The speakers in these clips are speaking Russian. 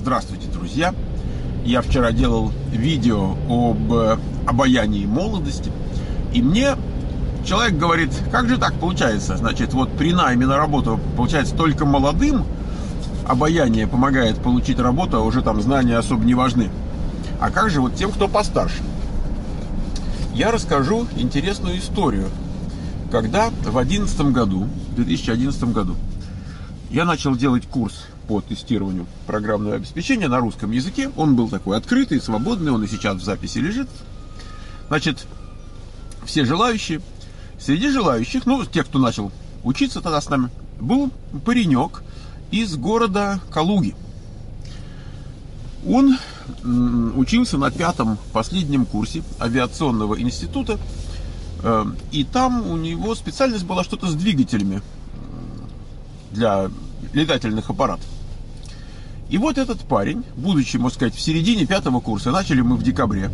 Здравствуйте, друзья! Я вчера делал видео об обаянии молодости, и мне человек говорит, как же так получается? Значит, вот при найме на работу, получается, только молодым обаяние помогает получить работу, а уже там знания особо не важны. А как же вот тем, кто постарше? Я расскажу интересную историю. Когда в 2011 году, я начал делать курс по тестированию программного обеспечения на русском языке. Он был такой открытый, свободный, он и сейчас в записи лежит. Значит, все желающие, среди желающих, тех, кто начал учиться тогда с нами, был паренек из города Калуги. Он учился на 5-м последнем курсе авиационного института, и там у него специальность была что-то с двигателями для летательных аппаратов. И вот этот парень, будучи, можно сказать, в середине 5-го курса, начали мы в декабре,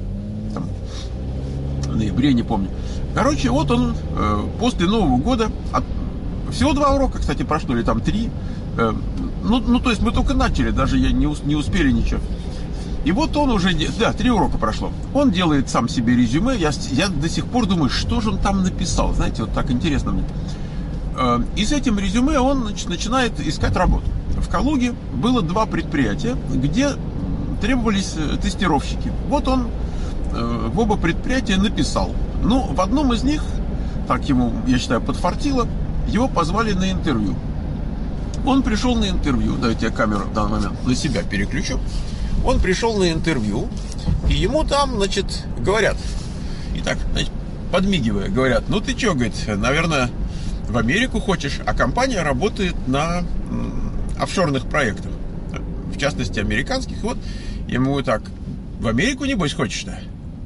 в ноябре, не помню. Короче, вот он после Нового года, всего 2 урока, кстати, прошло, или там 3, то есть мы только начали, даже не успели ничего. И вот он уже, 3 урока прошло. Он делает сам себе резюме. Я до сих пор думаю, что же он там написал. Знаете, вот так интересно мне. И с этим резюме он начинает искать работу. В Калуге было 2 предприятия, где требовались тестировщики. Вот он в оба предприятия написал. В одном из них, так ему, я считаю, подфартило, его позвали на интервью. Он пришел на интервью. Давайте я камеру в данный момент на себя переключу. Он пришел на интервью, и ему там, говорят, и так, подмигивая, говорят, ты что, говорит, наверное, в Америку хочешь, а компания работает на офшорных проектах, в частности, американских. Вот, ему так, в Америку, небось, хочешь, да?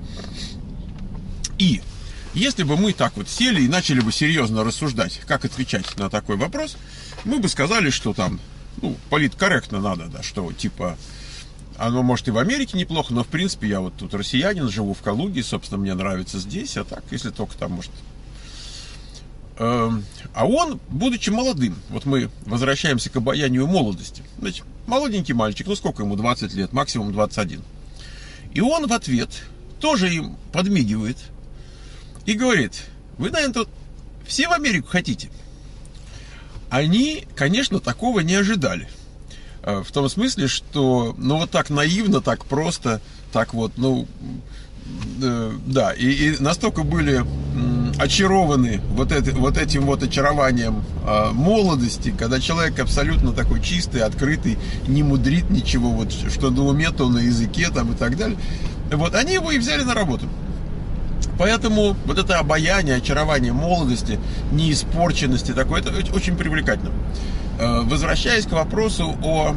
И если бы мы так вот сели и начали бы серьезно рассуждать, как отвечать на такой вопрос, мы бы сказали, что там, политкорректно надо, да, что, типа, оно, может, и в Америке неплохо, но, в принципе, я вот тут россиянин, живу в Калуге, собственно, мне нравится здесь, а так, если только там, может... А он, будучи молодым, вот мы возвращаемся к обаянию молодости, значит, молоденький мальчик, сколько ему, 20 лет, максимум 21. И он в ответ тоже им подмигивает и говорит, вы, наверное, тут все в Америку хотите? Они, конечно, такого не ожидали. В том смысле, что, вот так наивно, так просто, так вот, да, и настолько были очарованы вот этим вот очарованием молодости, когда человек абсолютно такой чистый, открытый, не мудрит ничего, вот что на уме, то на языке там и так далее. Вот они его и взяли на работу. Поэтому вот это обаяние, очарование молодости, неиспорченности такое, это очень привлекательно. Возвращаясь к вопросу о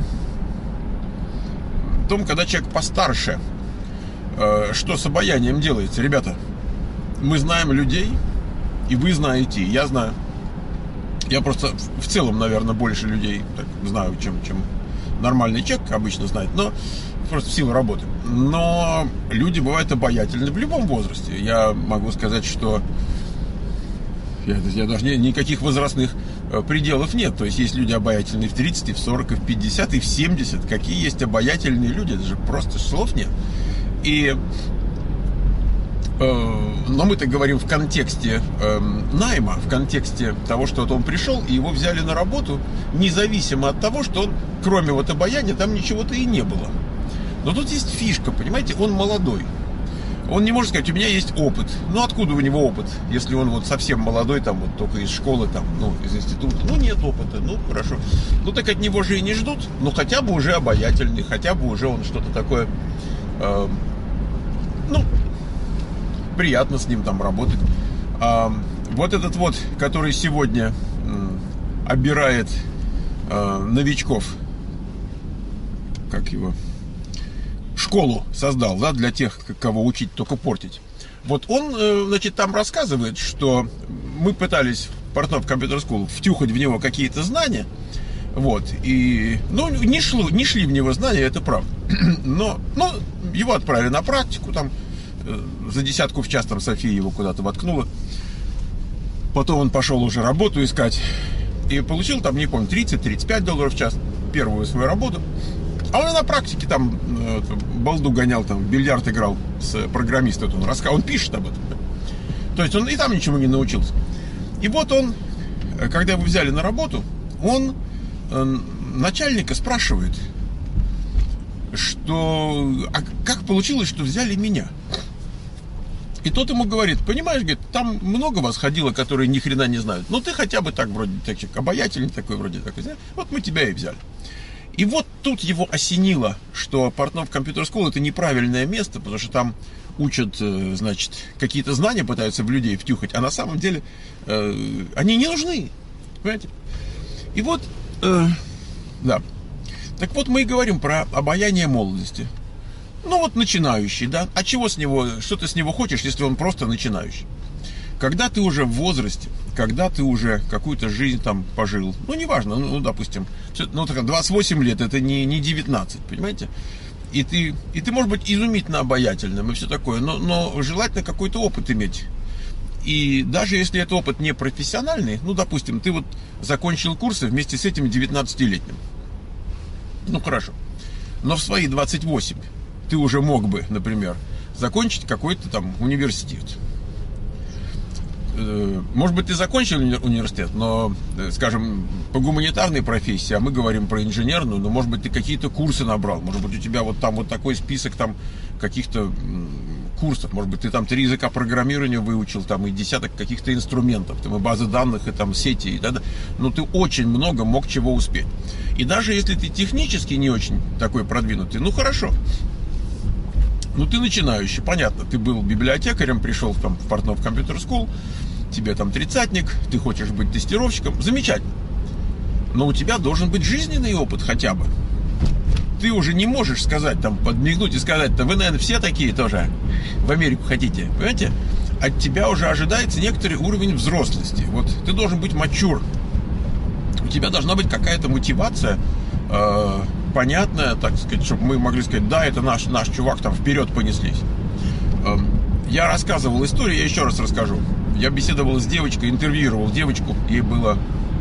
том, когда человек постарше, что с обаянием делается. Ребята, мы знаем людей, и вы знаете, и я знаю. Я просто в целом, наверное, больше людей знаю, чем нормальный человек обычно знает, но просто в силу работы. Но люди бывают обаятельны в любом возрасте. Я могу сказать, что я даже никаких возрастных пределов нет. То есть есть люди обаятельные в 30, и в 40, и в 50, и в 70. Какие есть обаятельные люди? Это же просто слов нет. Но мы-то говорим в контексте найма, в контексте того, что вот он пришел, и его взяли на работу, независимо от того, что он, кроме вот обаяния, там ничего-то и не было. Но тут есть фишка, понимаете, он молодой. Он не может сказать, у меня есть опыт. Откуда у него опыт, если он вот совсем молодой, там вот только из школы, там, из института. Нет опыта, хорошо. Так от него же и не ждут, хотя бы уже обаятельный, хотя бы уже он что-то такое, приятно с ним там работать. Вот этот вот, который сегодня обирает новичков, как его... школу создал, да, для тех, кого учить, только портить. Вот он, там рассказывает, что мы пытались в Портнов Computer School втюхать в него какие-то знания, вот, и, не шли в него знания, это правда. Но его отправили на практику, там, за 10 в час, там, София его куда-то воткнула. Потом он пошел уже работу искать, и получил, там, не помню, $30-35 в час, первую свою работу. А он и на практике там балду гонял, там, в бильярд играл с программистом. Он пишет об этом. То есть он и там ничему не научился. И вот он, когда его взяли на работу, он начальника спрашивает, что а как получилось, что взяли меня? И тот ему говорит, понимаешь, говорит, там много вас ходило, которые ни хрена не знают. Но ты хотя бы так вроде так, обаятельный такой, вроде такой, вот мы тебя и взяли. И вот тут его осенило, что Портнов Computer School это неправильное место, потому что там учат, значит, какие-то знания пытаются в людей втюхать, а на самом деле они не нужны, понимаете? И вот, да. Так вот мы и говорим про обаяние молодости. Ну вот начинающий, да? А чего с него, что ты с него хочешь, если он просто начинающий? Когда ты уже в возрасте, когда ты уже какую-то жизнь там пожил, ну неважно, ну допустим, ну 28 лет, это не 19, понимаете? И ты можешь быть изумительно обаятельным и все такое, но желательно какой-то опыт иметь. И даже если это опыт не профессиональный, ну допустим, ты вот закончил курсы вместе с этим 19-летним. Ну хорошо. Но в свои 28 ты уже мог бы, например, закончить какой-то там университет. Может быть, ты закончил университет, но, скажем, по гуманитарной профессии, а мы говорим про инженерную, но, может быть, ты какие-то курсы набрал, может быть, у тебя вот там вот такой список там каких-то курсов, может быть, ты там 3 языка программирования выучил, там и десяток каких-то инструментов, там и базы данных, и там сети, и т.д. Но ты очень много мог чего успеть. И даже если ты технически не очень такой продвинутый, ну хорошо. Ну, ты начинающий, понятно, ты был библиотекарем, пришел там в Портнов Computer School, тебе там 30-ник, ты хочешь быть тестировщиком, замечательно. Но у тебя должен быть жизненный опыт хотя бы. Ты уже не можешь сказать, там, подмигнуть и сказать, да вы, наверное, все такие тоже в Америку хотите, понимаете? От тебя уже ожидается некоторый уровень взрослости. Вот ты должен быть mature. У тебя должна быть какая-то мотивация, понятная, так сказать, чтобы мы могли сказать, да, это наш чувак, там вперед понеслись. Я рассказывал историю, я еще раз расскажу. Я беседовал с девочкой, интервьюировал девочку, ей было,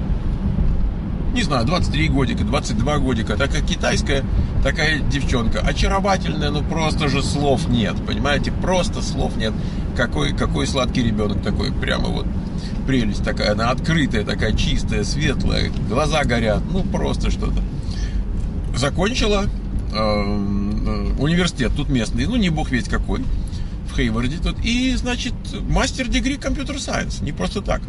не знаю, 23 годика, 22 годика, такая китайская, такая девчонка, очаровательная, ну просто же слов нет, понимаете, просто слов нет. Какой сладкий ребенок такой, прямо вот прелесть такая, она открытая, такая чистая, светлая, глаза горят, ну просто что-то. Закончила университет тут местный, ну не бог весть какой, в Хейварде тут, и, значит, мастер-дегри Computer Science, не просто так.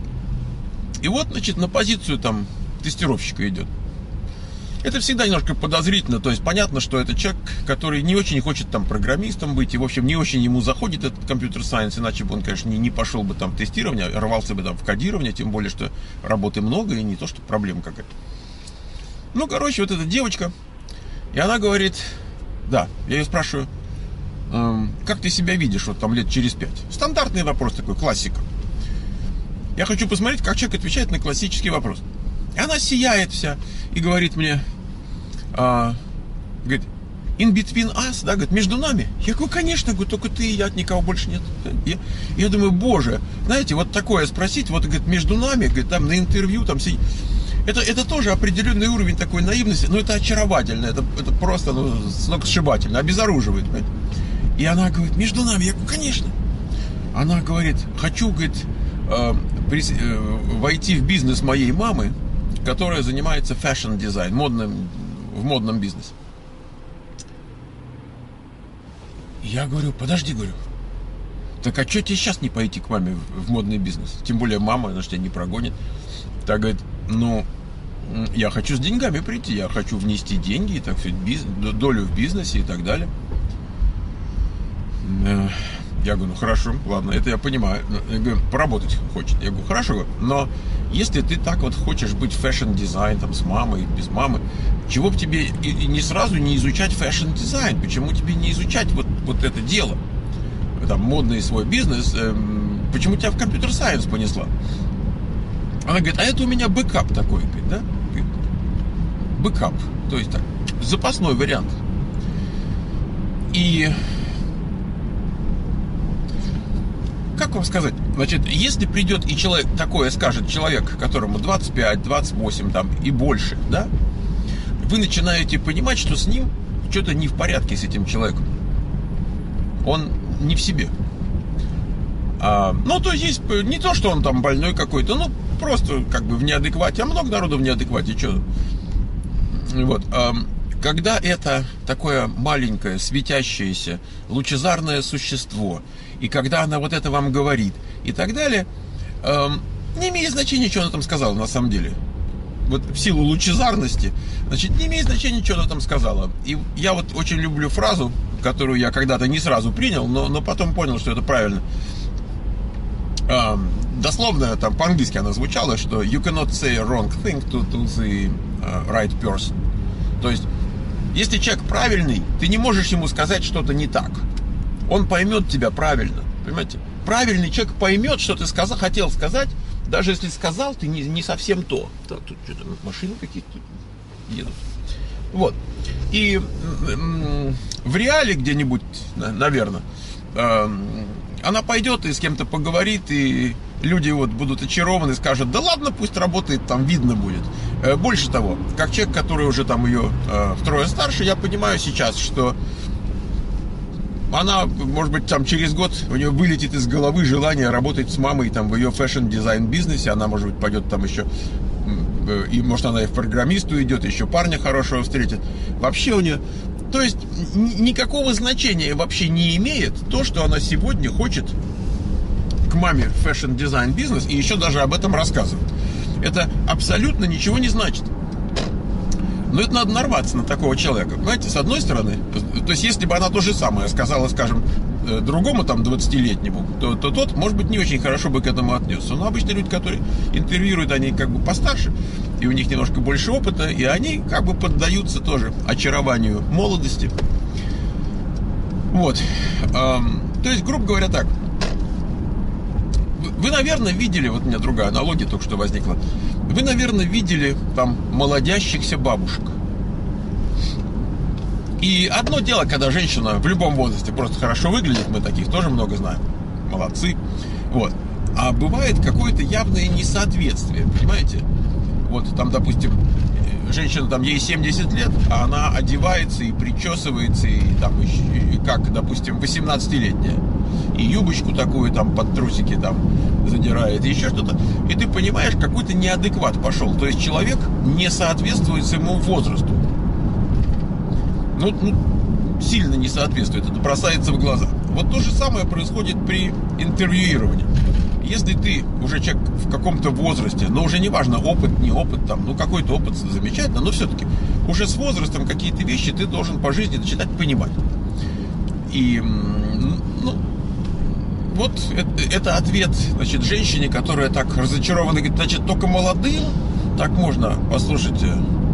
И вот, значит, на позицию там тестировщика идет. Это всегда немножко подозрительно, то есть понятно, что это человек, который не очень хочет там программистом быть, и, в общем, не очень ему заходит этот Computer Science, иначе бы он, конечно, не пошел бы там в тестирование, рвался бы там в кодирование, тем более, что работы много, и не то, что проблема какая-то. Ну, короче, вот эта девочка, и она говорит, да, я ее спрашиваю, как ты себя видишь вот там лет через 5? Стандартный вопрос такой, классика. Я хочу посмотреть, как человек отвечает на классический вопрос. И она сияет вся и говорит мне, говорит, in between us, да, говорит, между нами. Я говорю, конечно, говорю, только ты и я, никого больше нет. Я думаю, боже, знаете, вот такое спросить, вот, говорит, между нами, говорит, там на интервью, там сидеть. Это тоже определенный уровень такой наивности, но это очаровательно, это просто сногсшибательно, обезоруживает, понимаете? И она говорит, между нами, я говорю, конечно. Она говорит, хочу, говорит, войти в бизнес моей мамы, которая занимается фэшн-дизайн, в модном бизнесе. Я говорю, подожди, говорю, так а что тебе сейчас не пойти к маме в модный бизнес? Тем более мама, она же тебя не прогонит. Так говорит, ну, я хочу с деньгами прийти, я хочу внести деньги, так сказать, долю в бизнесе и так далее. Я говорю, ну хорошо, ладно, это я понимаю. Я говорю, поработать хочет. Я говорю, хорошо, но если ты так вот хочешь быть фэшн-дизайн там с мамой, без мамы, чего бы тебе и не сразу не изучать фэшн-дизайн? Почему тебе не изучать вот это дело? Там модный свой бизнес, почему тебя в Computer Science понесла? Она говорит, а это у меня бэкап такой, говорит, да? Бэкап, то есть так, запасной вариант. И как вам сказать, значит, если придет и человек такое скажет, человек, которому 25, 28 там и больше, да, вы начинаете понимать, что с ним что-то не в порядке, с этим человеком. Он не в себе. Ну, то есть не то, что он там больной какой-то, ну, просто как бы в неадеквате. А много народу в неадеквате, что? Вот. Когда это такое маленькое, светящееся, лучезарное существо, и когда она вот это вам говорит, и так далее, не имеет значения, что она там сказала на самом деле. Вот в силу лучезарности, значит, не имеет значения, что она там сказала. И я вот очень люблю фразу, которую я когда-то не сразу принял, но потом понял, что это правильно. Дословно там по-английски она звучала, что you cannot say a wrong thing to the right person. То есть, если человек правильный, ты не можешь ему сказать что-то не так. Он поймет тебя правильно, понимаете? Правильный человек поймет, что ты хотел сказать, даже если сказал ты не совсем то. Так, тут что-то машины какие-то едут. Вот. И в реале где-нибудь, наверное, она пойдет и с кем-то поговорит, и люди вот будут очарованы, скажут, да ладно, пусть работает, там видно будет. Больше того, как человек, который уже там ее втрое старше, я понимаю сейчас, что она, может быть, там через год у нее вылетит из головы желание работать с мамой там в ее фэшн-дизайн бизнесе, она, может быть, пойдет там еще, и может она и в программисту идет, еще парня хорошего встретит. Вообще у нее... То есть никакого значения вообще не имеет то, что она сегодня хочет к маме в фэшн-дизайн бизнес и еще даже об этом рассказывает. Это абсолютно ничего не значит. Но это надо нарваться на такого человека. Понимаете, с одной стороны, то есть если бы она то же самое сказала, скажем, другому там 20-летнему, то тот, может быть, не очень хорошо бы к этому отнесся. Но обычно люди, которые интервьюируют, они как бы постарше, и у них немножко больше опыта, и они как бы поддаются тоже очарованию молодости. Вот. То есть, грубо говоря, так. Вы, наверное, видели, вот у меня другая аналогия только что возникла. Вы, наверное, видели там молодящихся бабушек. И одно дело, когда женщина в любом возрасте просто хорошо выглядит, мы таких тоже много знаем, молодцы, вот. А бывает какое-то явное несоответствие, понимаете? Вот там, допустим, женщина, там ей 70 лет, а она одевается и причесывается, и там, и как, допустим, 18-летняя. И юбочку такую там под трусики там задирает, и еще что-то. И ты понимаешь, какой-то неадекват пошел. То есть человек не соответствует своему возрасту. Ну, сильно не соответствует, это бросается в глаза. Вот то же самое происходит при интервьюировании. Если ты уже человек в каком-то возрасте, но уже не важно, опыт, не опыт, там, ну какой-то опыт замечательно, но все-таки уже с возрастом какие-то вещи ты должен по жизни начинать понимать. И, ну, вот это ответ, значит, женщине, которая так разочарована, говорит, значит, только молодым так можно, послушайте,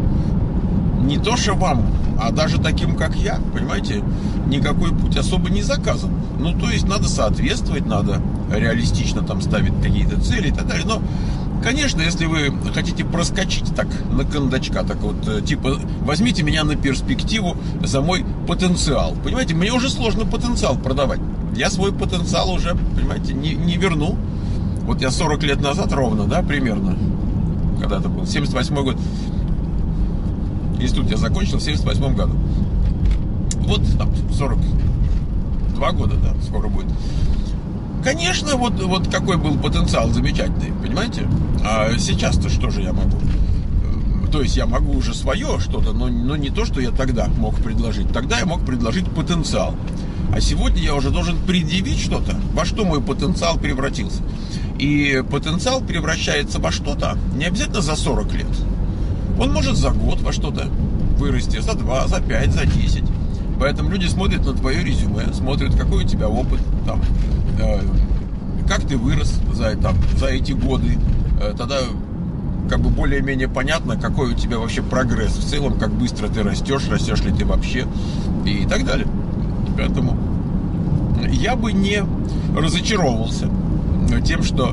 не то что вам, а даже таким, как я, понимаете, никакой путь особо не заказан. Ну, то есть надо соответствовать, надо реалистично там ставить какие-то цели и так далее. Но, конечно, если вы хотите проскочить так на кондачка, так вот, типа, возьмите меня на перспективу за мой потенциал. Понимаете, мне уже сложно потенциал продавать. Я свой потенциал уже, понимаете, не верну. Вот я 40 лет назад ровно, да, примерно, когда это был, 78-й год, институт я закончил в 78 году. Вот там 42 года, да, скоро будет. Конечно, вот какой был потенциал замечательный, понимаете? А сейчас-то что же я могу? То есть я могу уже свое что-то, но не то, что я тогда мог предложить. Тогда я мог предложить потенциал. А сегодня я уже должен предъявить что-то, во что мой потенциал превратился. И потенциал превращается во что-то не обязательно за 40 лет. Он может за год во что-то вырасти, за 2, за 5, за 10. Поэтому люди смотрят на твое резюме, смотрят, какой у тебя опыт, там, как ты вырос за эти годы. Тогда как бы более-менее понятно, какой у тебя вообще прогресс в целом, как быстро ты растешь ли ты вообще и так далее. Поэтому я бы не разочаровывался тем, что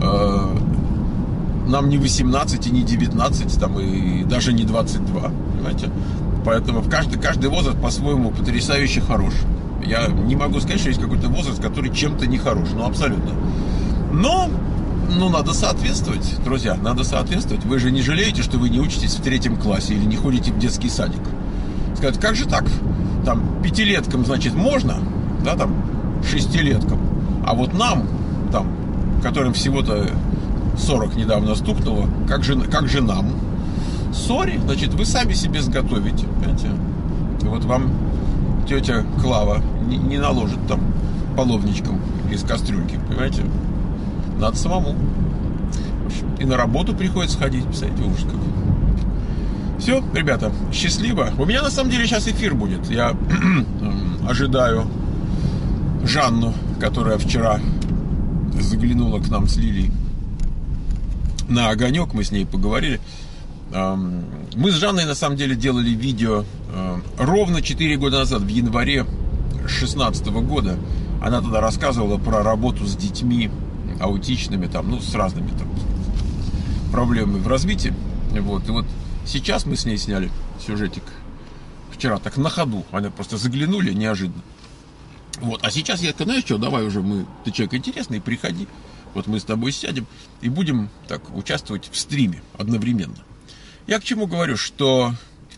нам не 18 и не 19, там, и даже не 22, понимаете? Поэтому каждый возраст по-своему потрясающе хорош. Я не могу сказать, что есть какой-то возраст, который чем-то не хорош, ну абсолютно. Но Ну, надо соответствовать, друзья, надо соответствовать. Вы же не жалеете, что вы не учитесь в 3 классе или не ходите в детский садик? Сказать, как же так? Там 5-леткам, значит, можно, да, там 6-леткам. А вот нам, там, которым всего-то 40 недавно стукнуло, как же нам? Сори, значит, вы сами себе сготовите, понимаете? Вот вам тетя Клава не наложит там половничком из кастрюльки, понимаете? Надо самому. В общем, и на работу приходится ходить, представляете, ужас какой. Все, ребята, счастливо. У меня на самом деле сейчас эфир будет. Я ожидаю Жанну, которая вчера заглянула к нам с Лилией на огонек, мы с ней поговорили. Мы с Жанной на самом деле делали видео ровно 4 года назад, в январе 2016 года. Она тогда рассказывала про работу с детьми аутичными, там, ну, с разными там проблемами в развитии. Вот. И вот сейчас мы с ней сняли сюжетик вчера, так на ходу. Они просто заглянули неожиданно. Вот. А сейчас я, знаешь что, давай уже ты человек интересный, приходи. Вот мы с тобой сядем и будем так участвовать в стриме одновременно. Я к чему говорю, что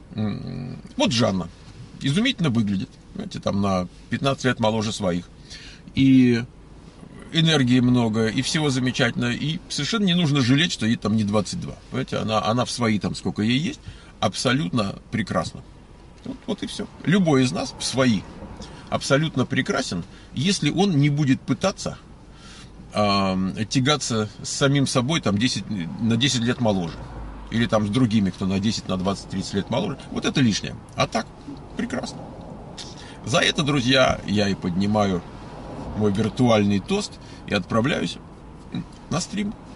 вот Жанна изумительно выглядит, знаете, там на 15 лет моложе своих. И энергии много, и всего замечательно. И совершенно не нужно жалеть, что ей там не 22. Понимаете, она в свои там, сколько ей есть, абсолютно прекрасна. Вот и все. Любой из нас в свои абсолютно прекрасен, если он не будет пытаться тягаться с самим собой там, на 10 лет моложе. Или там с другими, кто на 10, на 20, 30 лет моложе. Вот это лишнее. А так, прекрасно. За это, друзья, я и поднимаю мой виртуальный тост и отправляюсь на стрим.